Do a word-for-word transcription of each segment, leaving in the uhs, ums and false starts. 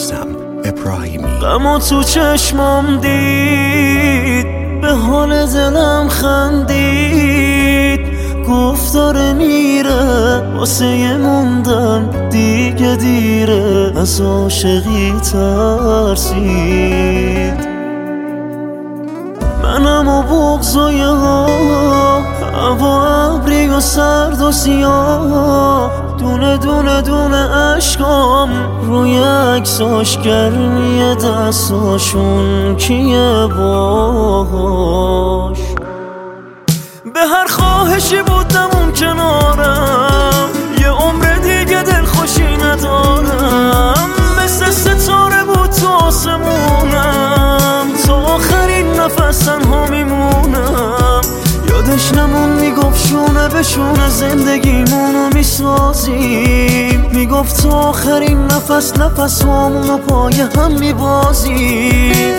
میثم ابراهیمی. غمو تو چشمام دید، به حال دلم خندید، گفت داره میره واسه موندن دیگه دیره، از عاشقی ترسید. منم و بغض و یه ها، هوا ابری و سرد و سیاه، دونه دونه دونه عشقام روی عکساش، گرمی دستاشون کیه باهاش. به هر خواهشی بودم اون کنارم، یه عمر دیگه دلخوشی ندارم، مثل ستاره بود تو آسمونم، تا آخرین نفس تنها میمونم. یادش نمون میگفت شونه به شونه زندگیمونو میسازیم، میگفت تا آخرین نفس نفس همونو پای هم میبازیم.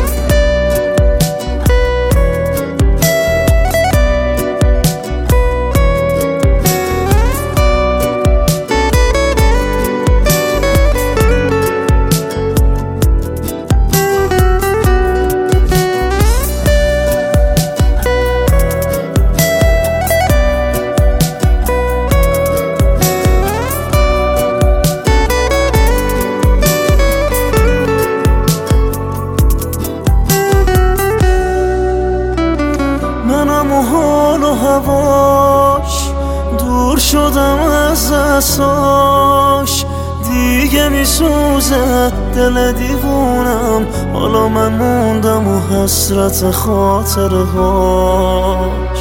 منم و حال و هواش دور شدم از دستاش، دیگه میسوزه دل دیوونم، حالا من موندم و حسرت خاطرهاش.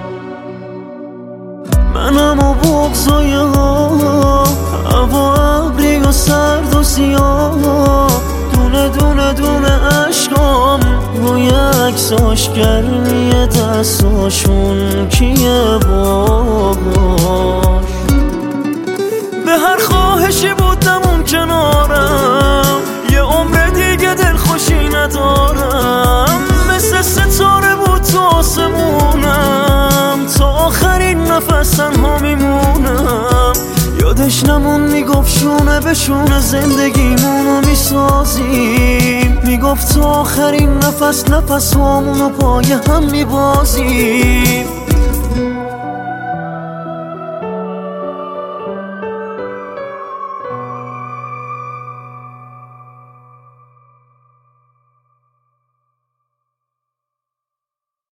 منم و بغض و یه ها، هوا ابری و سرد و سیاه، دونه دونه دونه عشقام روی عکساش، گرمی دستاشون کیه باهاش. به هر خواهشی بودم اون کنارم، یه عمر دیگه دلخوشی ندارم، مثل ستاره بود تو آسمونم، تا آخرین نفس تنها میمونم. یادش نمون میگفت شونه به شونه زندگیمونو میسازیم، میگفت تا آخرین نفس نفس همونو پای هم میبازیم.